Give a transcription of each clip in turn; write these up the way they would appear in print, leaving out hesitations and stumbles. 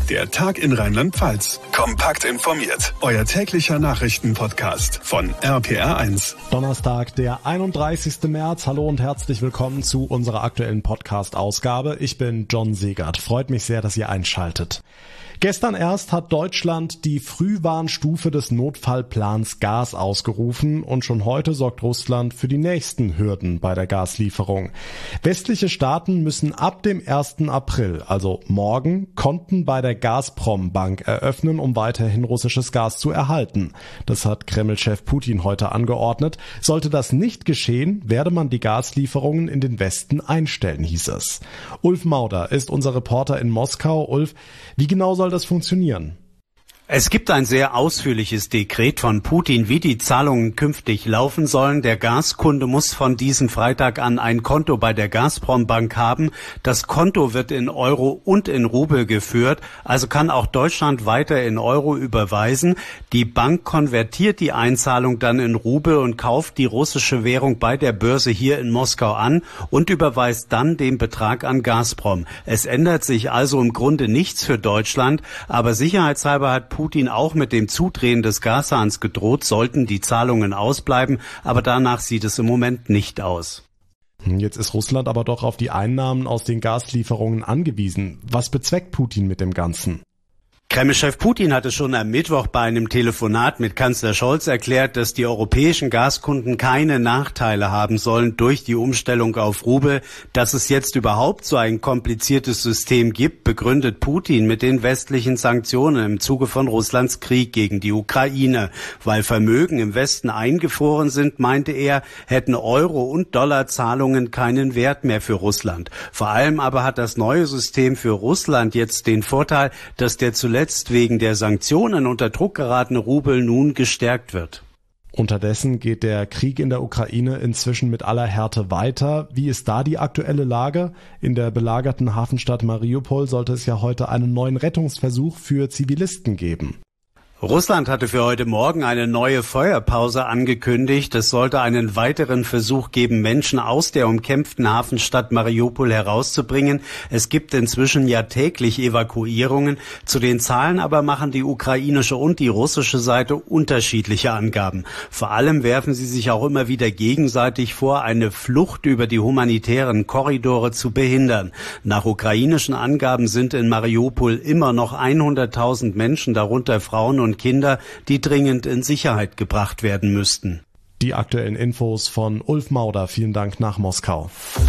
Der Tag in Rheinland-Pfalz. Kompakt informiert. Euer täglicher Nachrichtenpodcast von RPR1. Donnerstag, der 31. März. Hallo und herzlich willkommen zu unserer aktuellen Podcast-Ausgabe. Ich bin John Segert. Freut mich sehr, dass ihr einschaltet. Gestern erst hat Deutschland die Frühwarnstufe des Notfallplans Gas ausgerufen und schon heute sorgt Russland für die nächsten Hürden bei der Gaslieferung. Westliche Staaten müssen ab dem 1. April, also morgen, Konten bei der Gazprom-Bank eröffnen, um weiterhin russisches Gas zu erhalten. Das hat Kreml-Chef Putin heute angeordnet. Sollte das nicht geschehen, werde man die Gaslieferungen in den Westen einstellen, hieß es. Ulf Mauder ist unser Reporter in Moskau. Ulf, wie genau soll das funktionieren? Es gibt ein sehr ausführliches Dekret von Putin, wie die Zahlungen künftig laufen sollen. Der Gaskunde muss von diesem Freitag an ein Konto bei der Gazprom-Bank haben. Das Konto wird in Euro und in Rubel geführt, also kann auch Deutschland weiter in Euro überweisen. Die Bank konvertiert die Einzahlung dann in Rubel und kauft die russische Währung bei der Börse hier in Moskau an und überweist dann den Betrag an Gazprom. Es ändert sich also im Grunde nichts für Deutschland, aber sicherheitshalber hat Putin auch mit dem Zudrehen des Gashahns gedroht, sollten die Zahlungen ausbleiben, aber danach sieht es im Moment nicht aus. Jetzt ist Russland aber doch auf die Einnahmen aus den Gaslieferungen angewiesen. Was bezweckt Putin mit dem Ganzen? Kreml-Chef Putin hatte schon am Mittwoch bei einem Telefonat mit Kanzler Scholz erklärt, dass die europäischen Gaskunden keine Nachteile haben sollen durch die Umstellung auf Rubel. Dass es jetzt überhaupt so ein kompliziertes System gibt, begründet Putin mit den westlichen Sanktionen im Zuge von Russlands Krieg gegen die Ukraine. Weil Vermögen im Westen eingefroren sind, meinte er, hätten Euro- und Dollarzahlungen keinen Wert mehr für Russland. Vor allem aber hat das neue System für Russland jetzt den Vorteil, dass der zuletzt wegen der Sanktionen unter Druck geratene Rubel nun gestärkt wird. Unterdessen geht der Krieg in der Ukraine inzwischen mit aller Härte weiter. Wie ist da die aktuelle Lage? In der belagerten Hafenstadt Mariupol sollte es ja heute einen neuen Rettungsversuch für Zivilisten geben. Russland hatte für heute Morgen eine neue Feuerpause angekündigt. Es sollte einen weiteren Versuch geben, Menschen aus der umkämpften Hafenstadt Mariupol herauszubringen. Es gibt inzwischen ja täglich Evakuierungen. Zu den Zahlen aber machen die ukrainische und die russische Seite unterschiedliche Angaben. Vor allem werfen sie sich auch immer wieder gegenseitig vor, eine Flucht über die humanitären Korridore zu behindern. Nach ukrainischen Angaben sind in Mariupol immer noch 100.000 Menschen, darunter Frauen und Kinder, die dringend in Sicherheit gebracht werden müssten. Die aktuellen Infos von Ulf Mauder. Vielen Dank nach Moskau.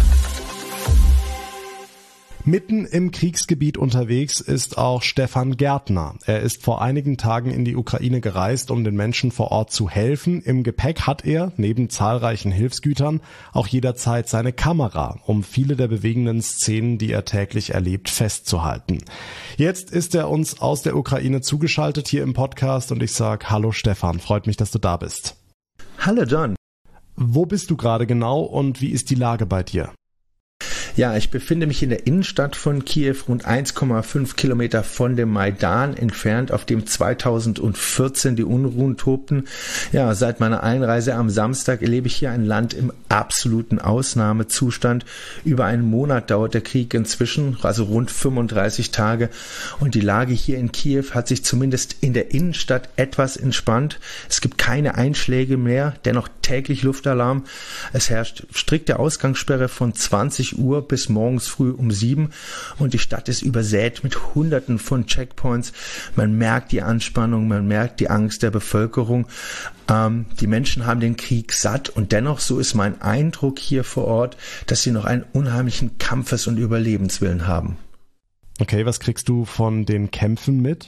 Mitten im Kriegsgebiet unterwegs ist auch Stefan Gärtner. Er ist vor einigen Tagen in die Ukraine gereist, um den Menschen vor Ort zu helfen. Im Gepäck hat er, neben zahlreichen Hilfsgütern, auch jederzeit seine Kamera, um viele der bewegenden Szenen, die er täglich erlebt, festzuhalten. Jetzt ist er uns aus der Ukraine zugeschaltet hier im Podcast und ich sage Hallo Stefan, freut mich, dass du da bist. Hallo John. Wo bist du gerade genau und wie ist die Lage bei dir? Ja, ich befinde mich in der Innenstadt von Kiew, rund 1,5 Kilometer von dem Maidan entfernt, auf dem 2014 die Unruhen tobten. Ja, seit meiner Einreise am Samstag erlebe ich hier ein Land im absoluten Ausnahmezustand. Über einen Monat dauert der Krieg inzwischen, also rund 35 Tage. Und die Lage hier in Kiew hat sich zumindest in der Innenstadt etwas entspannt. Es gibt keine Einschläge mehr, dennoch täglich Luftalarm. Es herrscht strikte Ausgangssperre von 20 Uhr bis morgens früh um 7 und die Stadt ist übersät mit Hunderten von Checkpoints. Man merkt die Anspannung, man merkt die Angst der Bevölkerung. Die Menschen haben den Krieg satt und dennoch, so ist mein Eindruck hier vor Ort, dass sie noch einen unheimlichen Kampfes- und Überlebenswillen haben. Okay, was kriegst du von den Kämpfen mit?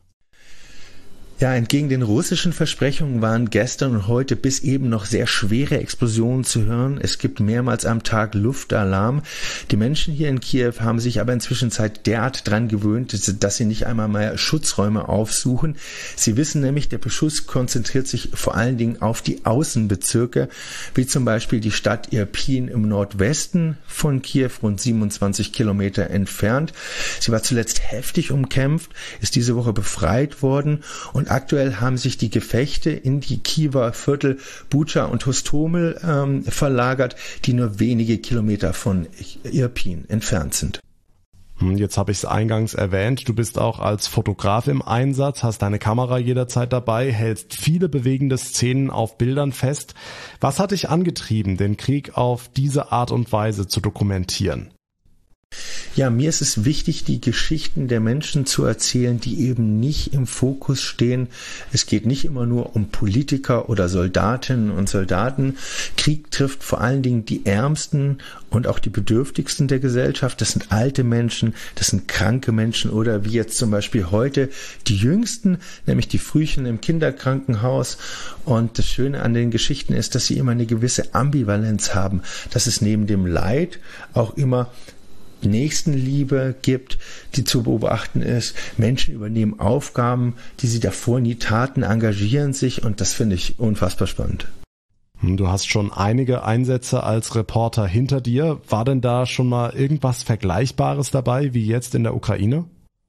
Ja, entgegen den russischen Versprechungen waren gestern und heute bis eben noch sehr schwere Explosionen zu hören. Es gibt mehrmals am Tag Luftalarm. Die Menschen hier in Kiew haben sich aber inzwischen derart dran gewöhnt, dass sie nicht einmal mehr Schutzräume aufsuchen. Sie wissen nämlich, der Beschuss konzentriert sich vor allen Dingen auf die Außenbezirke, wie zum Beispiel die Stadt Irpin im Nordwesten von Kiew, rund 27 Kilometer entfernt. Sie war zuletzt heftig umkämpft, ist diese Woche befreit worden und aktuell haben sich die Gefechte in die Kiewer Viertel Bucha und Hostomel verlagert, die nur wenige Kilometer von Irpin entfernt sind. Jetzt habe ich es eingangs erwähnt, du bist auch als Fotograf im Einsatz, hast deine Kamera jederzeit dabei, hältst viele bewegende Szenen auf Bildern fest. Was hat dich angetrieben, den Krieg auf diese Art und Weise zu dokumentieren? Ja, mir ist es wichtig, die Geschichten der Menschen zu erzählen, die eben nicht im Fokus stehen. Es geht nicht immer nur um Politiker oder Soldatinnen und Soldaten. Krieg trifft vor allen Dingen die Ärmsten und auch die Bedürftigsten der Gesellschaft. Das sind alte Menschen, das sind kranke Menschen oder wie jetzt zum Beispiel heute die Jüngsten, nämlich die Frühchen im Kinderkrankenhaus. Und das Schöne an den Geschichten ist, dass sie immer eine gewisse Ambivalenz haben, dass es neben dem Leid auch immer Nächstenliebe gibt, die zu beobachten ist. Menschen übernehmen Aufgaben, die sie davor nie taten, engagieren sich und das finde ich unfassbar spannend. Du hast schon einige Einsätze als Reporter hinter dir. War denn da schon mal irgendwas Vergleichbares dabei wie jetzt in der Ukraine?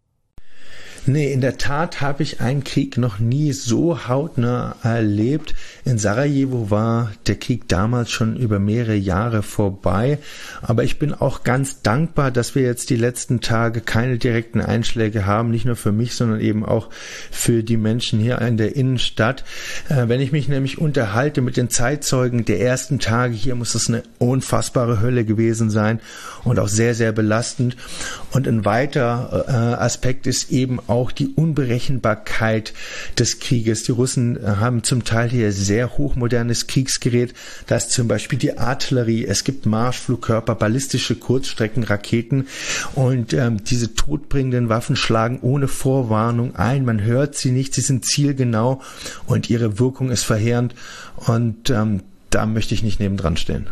Nee, in der Tat habe ich einen Krieg noch nie so hautnah erlebt. In Sarajevo war der Krieg damals schon über mehrere Jahre vorbei. Aber ich bin auch ganz dankbar, dass wir jetzt die letzten Tage keine direkten Einschläge haben. Nicht nur für mich, sondern eben auch für die Menschen hier in der Innenstadt. Wenn ich mich nämlich unterhalte mit den Zeitzeugen der ersten Tage, hier muss es eine unfassbare Hölle gewesen sein und auch sehr, sehr belastend. Und ein weiterer Aspekt ist eben auch die Unberechenbarkeit des Krieges. Die Russen haben zum Teil hier sehr hochmodernes Kriegsgerät. Da ist zum Beispiel die Artillerie, es gibt Marschflugkörper, ballistische Kurzstreckenraketen und diese todbringenden Waffen schlagen ohne Vorwarnung ein. Man hört sie nicht, sie sind zielgenau und ihre Wirkung ist verheerend und da möchte ich nicht nebendran stehen.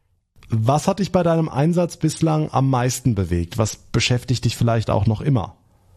Was hat dich bei deinem Einsatz bislang am meisten bewegt? Was beschäftigt dich vielleicht auch noch immer?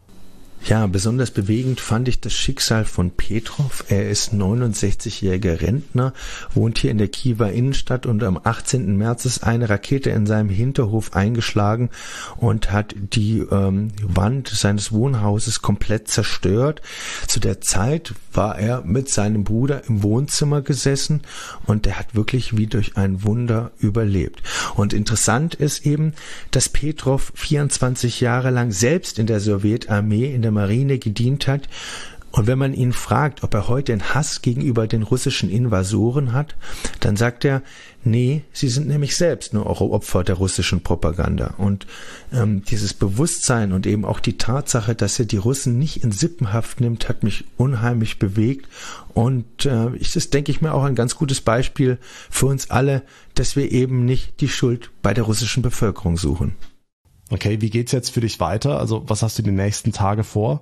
Ja, besonders bewegend fand ich das Schicksal von Petrov. Er ist 69-jähriger Rentner, wohnt hier in der Kiewer Innenstadt und am 18. März ist eine Rakete in seinem Hinterhof eingeschlagen und hat die Wand seines Wohnhauses komplett zerstört. Zu der Zeit war er mit seinem Bruder im Wohnzimmer gesessen und er hat wirklich wie durch ein Wunder überlebt. Und interessant ist eben, dass Petrov 24 Jahre lang selbst in der Sowjetarmee, in der Marine gedient hat. Und wenn man ihn fragt, ob er heute einen Hass gegenüber den russischen Invasoren hat, dann sagt er, nee, sie sind nämlich selbst nur auch Opfer der russischen Propaganda. Und dieses Bewusstsein und eben auch die Tatsache, dass er die Russen nicht in Sippenhaft nimmt, hat mich unheimlich bewegt. Und das ist, denke ich mir, auch ein ganz gutes Beispiel für uns alle, dass wir eben nicht die Schuld bei der russischen Bevölkerung suchen. Okay, wie geht's jetzt für dich weiter? Also was hast du die nächsten Tage vor?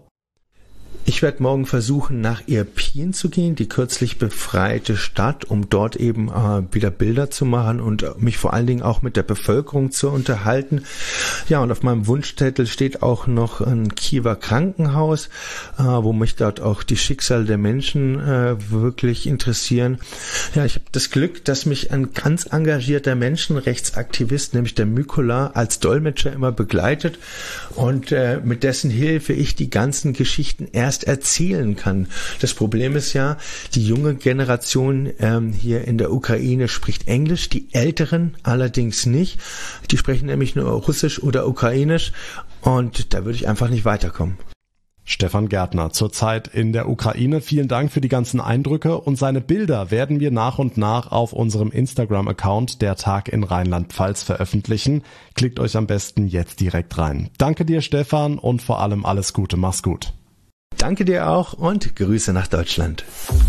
Ich werde morgen versuchen, nach Irpin zu gehen, die kürzlich befreite Stadt, um dort eben wieder Bilder zu machen und mich vor allen Dingen auch mit der Bevölkerung zu unterhalten. Ja, und auf meinem Wunschzettel steht auch noch ein Kiewer Krankenhaus, wo mich dort auch die Schicksale der Menschen wirklich interessieren. Ja, ich habe das Glück, dass mich ein ganz engagierter Menschenrechtsaktivist, nämlich der Mykola, als Dolmetscher immer begleitet und mit dessen Hilfe ich die ganzen Geschichten erst erzählen kann. Das Problem ist ja, die junge Generation hier in der Ukraine spricht Englisch, die Älteren allerdings nicht. Die sprechen nämlich nur Russisch oder Ukrainisch und da würde ich einfach nicht weiterkommen. Stefan Gärtner, zurzeit in der Ukraine. Vielen Dank für die ganzen Eindrücke und seine Bilder werden wir nach und nach auf unserem Instagram-Account Der Tag in Rheinland-Pfalz veröffentlichen. Klickt euch am besten jetzt direkt rein. Danke dir, Stefan, und vor allem alles Gute. Mach's gut. Danke dir auch und Grüße nach Deutschland.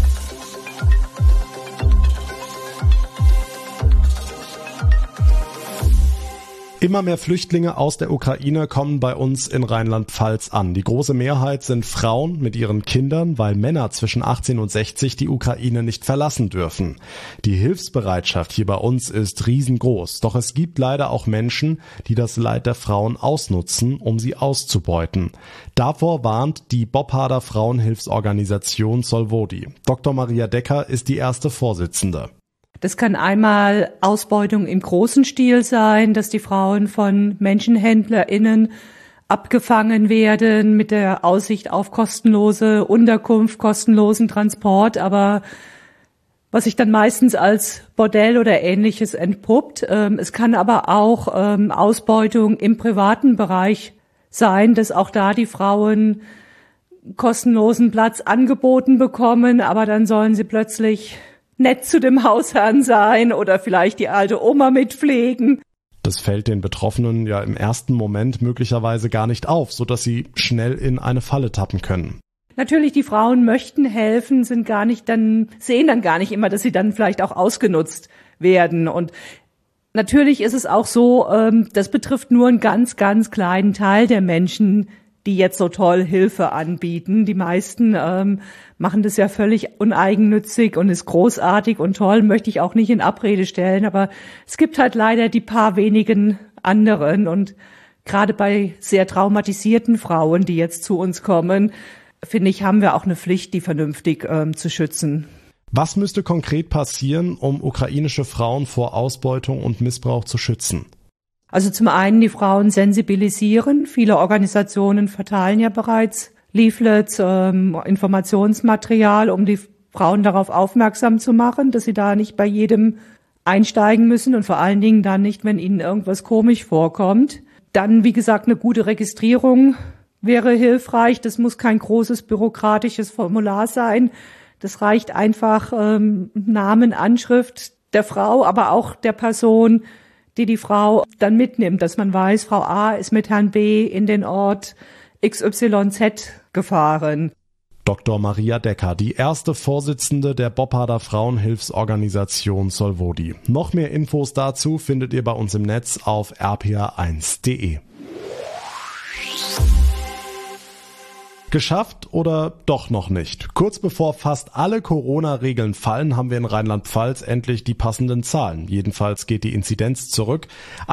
Immer mehr Flüchtlinge aus der Ukraine kommen bei uns in Rheinland-Pfalz an. Die große Mehrheit sind Frauen mit ihren Kindern, weil Männer zwischen 18 und 60 die Ukraine nicht verlassen dürfen. Die Hilfsbereitschaft hier bei uns ist riesengroß. Doch es gibt leider auch Menschen, die das Leid der Frauen ausnutzen, um sie auszubeuten. Davor warnt die Bobharder Frauenhilfsorganisation Solvodi. Dr. Maria Decker ist die erste Vorsitzende. Das kann einmal Ausbeutung im großen Stil sein, dass die Frauen von MenschenhändlerInnen abgefangen werden mit der Aussicht auf kostenlose Unterkunft, kostenlosen Transport, aber was sich dann meistens als Bordell oder Ähnliches entpuppt. Es kann aber auch Ausbeutung im privaten Bereich sein, dass auch da die Frauen kostenlosen Platz angeboten bekommen, aber dann sollen sie plötzlich nett zu dem Hausherrn sein oder vielleicht die alte Oma mitpflegen. Das fällt den Betroffenen ja im ersten Moment möglicherweise gar nicht auf, sodass sie schnell in eine Falle tappen können. Natürlich, die Frauen möchten helfen, sehen dann gar nicht immer, dass sie dann vielleicht auch ausgenutzt werden. Und natürlich ist es auch so, das betrifft nur einen ganz, ganz kleinen Teil der Menschen, die jetzt so toll Hilfe anbieten. Die meisten machen das ja völlig uneigennützig und ist großartig und toll, möchte ich auch nicht in Abrede stellen. Aber es gibt halt leider die paar wenigen anderen. Und gerade bei sehr traumatisierten Frauen, die jetzt zu uns kommen, finde ich, haben wir auch eine Pflicht, die vernünftig zu schützen. Was müsste konkret passieren, um ukrainische Frauen vor Ausbeutung und Missbrauch zu schützen? Also zum einen die Frauen sensibilisieren. Viele Organisationen verteilen ja bereits Leaflets, Informationsmaterial, um die Frauen darauf aufmerksam zu machen, dass sie da nicht bei jedem einsteigen müssen und vor allen Dingen dann nicht, wenn ihnen irgendwas komisch vorkommt. Dann, wie gesagt, eine gute Registrierung wäre hilfreich. Das muss kein großes bürokratisches Formular sein. Das reicht einfach Namen, Anschrift der Frau, aber auch der Person, die Frau dann mitnimmt, dass man weiß, Frau A ist mit Herrn B in den Ort XYZ gefahren. Dr. Maria Decker, die erste Vorsitzende der Bopparder Frauenhilfsorganisation Solvodi. Noch mehr Infos dazu findet ihr bei uns im Netz auf rpa1.de. Geschafft oder doch noch nicht? Kurz bevor fast alle Corona-Regeln fallen, haben wir in Rheinland-Pfalz endlich die passenden Zahlen. Jedenfalls geht die Inzidenz zurück.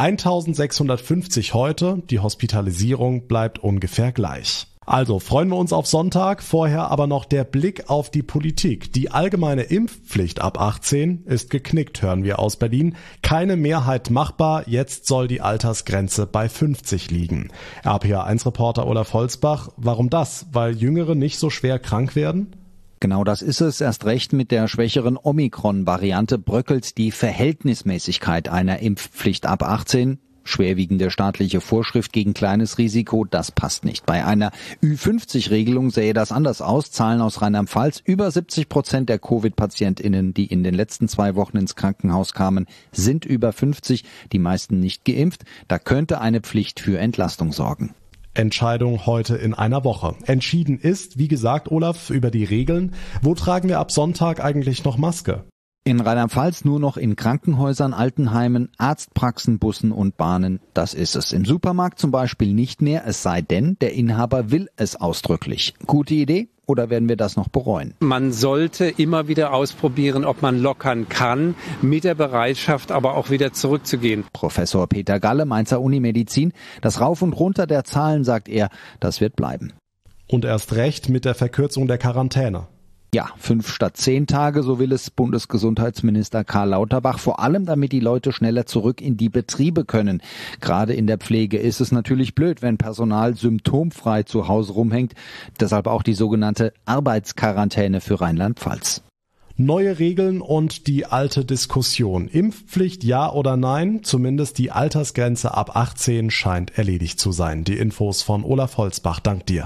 1650 heute, die Hospitalisierung bleibt ungefähr gleich. Also freuen wir uns auf Sonntag, vorher aber noch der Blick auf die Politik. Die allgemeine Impfpflicht ab 18 ist geknickt, hören wir aus Berlin. Keine Mehrheit machbar, jetzt soll die Altersgrenze bei 50 liegen. RPA1-Reporter Olaf Holzbach, warum das? Weil Jüngere nicht so schwer krank werden? Genau das ist es. Erst recht mit der schwächeren Omikron-Variante bröckelt die Verhältnismäßigkeit einer Impfpflicht ab 18. Schwerwiegende staatliche Vorschrift gegen kleines Risiko, das passt nicht. Bei einer Ü50-Regelung sähe das anders aus. Zahlen aus Rheinland-Pfalz: über 70% der Covid-PatientInnen, die in den letzten 2 Wochen ins Krankenhaus kamen, sind über 50, die meisten nicht geimpft. Da könnte eine Pflicht für Entlastung sorgen. Entscheidung heute in einer Woche. Entschieden ist, wie gesagt, Olaf, über die Regeln. Wo tragen wir ab Sonntag eigentlich noch Maske? In Rheinland-Pfalz nur noch in Krankenhäusern, Altenheimen, Arztpraxen, Bussen und Bahnen. Das ist es. Im Supermarkt zum Beispiel nicht mehr, es sei denn, der Inhaber will es ausdrücklich. Gute Idee? Oder werden wir das noch bereuen? Man sollte immer wieder ausprobieren, ob man lockern kann, mit der Bereitschaft aber auch wieder zurückzugehen. Professor Peter Galle, Mainzer Unimedizin. Das Rauf und Runter der Zahlen, sagt er, das wird bleiben. Und erst recht mit der Verkürzung der Quarantäne. Ja, 5 statt 10 Tage, so will es Bundesgesundheitsminister Karl Lauterbach, vor allem damit die Leute schneller zurück in die Betriebe können. Gerade in der Pflege ist es natürlich blöd, wenn Personal symptomfrei zu Hause rumhängt. Deshalb auch die sogenannte Arbeitsquarantäne für Rheinland-Pfalz. Neue Regeln und die alte Diskussion. Impfpflicht ja oder nein? Zumindest die Altersgrenze ab 18 scheint erledigt zu sein. Die Infos von Olaf Holzbach. Dank dir.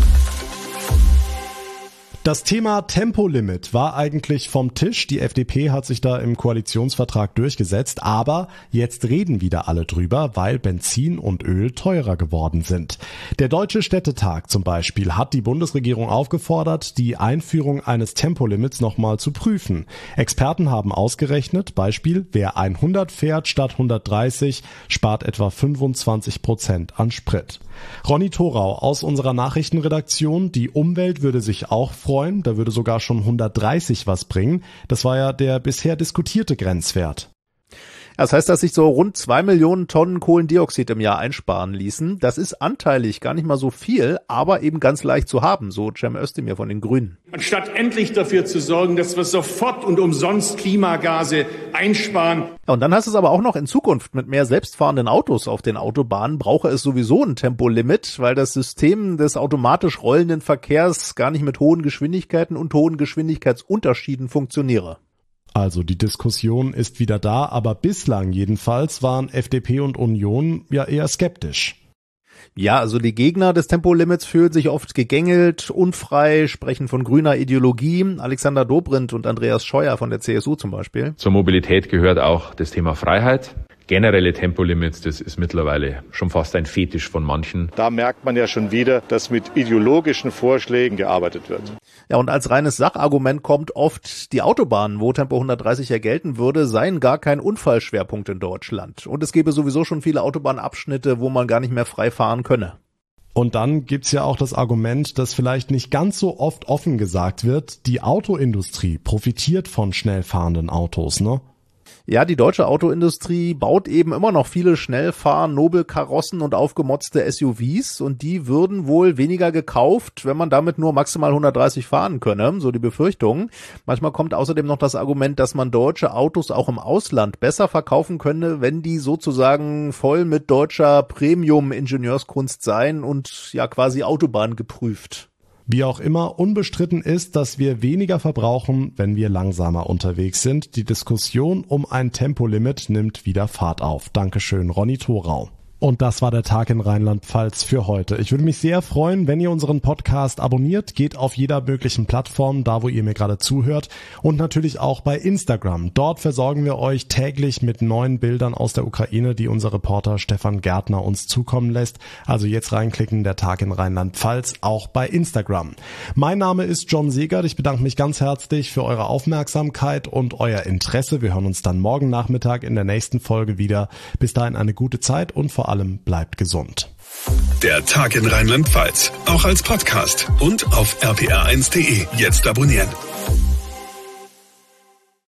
Das Thema Tempolimit war eigentlich vom Tisch. Die FDP hat sich da im Koalitionsvertrag durchgesetzt, aber jetzt reden wieder alle drüber, weil Benzin und Öl teurer geworden sind. Der Deutsche Städtetag zum Beispiel hat die Bundesregierung aufgefordert, die Einführung eines Tempolimits nochmal zu prüfen. Experten haben ausgerechnet, Beispiel, wer 100 fährt statt 130, spart etwa 25% an Sprit. Ronny Thorau aus unserer Nachrichtenredaktion, die Umwelt würde sich auch freuen, da würde sogar schon 130 was bringen. Das war ja der bisher diskutierte Grenzwert. Das heißt, dass sich so rund 2 Millionen Tonnen Kohlendioxid im Jahr einsparen ließen. Das ist anteilig gar nicht mal so viel, aber eben ganz leicht zu haben, so Cem Özdemir von den Grünen. Anstatt endlich dafür zu sorgen, dass wir sofort und umsonst Klimagase einsparen. Ja, und dann heißt es aber auch noch, in Zukunft mit mehr selbstfahrenden Autos auf den Autobahnen brauche es sowieso ein Tempolimit, weil das System des automatisch rollenden Verkehrs gar nicht mit hohen Geschwindigkeiten und hohen Geschwindigkeitsunterschieden funktioniere. Also die Diskussion ist wieder da, aber bislang jedenfalls waren FDP und Union ja eher skeptisch. Ja, also die Gegner des Tempolimits fühlen sich oft gegängelt, unfrei, sprechen von grüner Ideologie. Alexander Dobrindt und Andreas Scheuer von der CSU zum Beispiel. Zur Mobilität gehört auch das Thema Freiheit. Generelle Tempolimits, das ist mittlerweile schon fast ein Fetisch von manchen. Da merkt man ja schon wieder, dass mit ideologischen Vorschlägen gearbeitet wird. Ja, und als reines Sachargument kommt oft, die Autobahnen, wo Tempo 130 ja gelten würde, seien gar kein Unfallschwerpunkt in Deutschland. Und es gäbe sowieso schon viele Autobahnabschnitte, wo man gar nicht mehr frei fahren könne. Und dann gibt's ja auch das Argument, das vielleicht nicht ganz so oft offen gesagt wird, die Autoindustrie profitiert von schnell fahrenden Autos, ne? Ja, die deutsche Autoindustrie baut eben immer noch viele Schnellfahr-Nobelkarossen und aufgemotzte SUVs und die würden wohl weniger gekauft, wenn man damit nur maximal 130 fahren könne, so die Befürchtung. Manchmal kommt außerdem noch das Argument, dass man deutsche Autos auch im Ausland besser verkaufen könne, wenn die sozusagen voll mit deutscher Premium-Ingenieurskunst seien und ja quasi Autobahn geprüft. Wie auch immer, unbestritten ist, dass wir weniger verbrauchen, wenn wir langsamer unterwegs sind. Die Diskussion um ein Tempolimit nimmt wieder Fahrt auf. Dankeschön, Ronny Thorau. Und das war der Tag in Rheinland-Pfalz für heute. Ich würde mich sehr freuen, wenn ihr unseren Podcast abonniert. Geht auf jeder möglichen Plattform, da wo ihr mir gerade zuhört. Und natürlich auch bei Instagram. Dort versorgen wir euch täglich mit neuen Bildern aus der Ukraine, die unser Reporter Stefan Gärtner uns zukommen lässt. Also jetzt reinklicken, der Tag in Rheinland-Pfalz, auch bei Instagram. Mein Name ist John Segert. Ich bedanke mich ganz herzlich für eure Aufmerksamkeit und euer Interesse. Wir hören uns dann morgen Nachmittag in der nächsten Folge wieder. Bis dahin eine gute Zeit und vor allem bleibt gesund. Der Tag in Rheinland-Pfalz, auch als Podcast und auf rpr1.de. Jetzt abonnieren.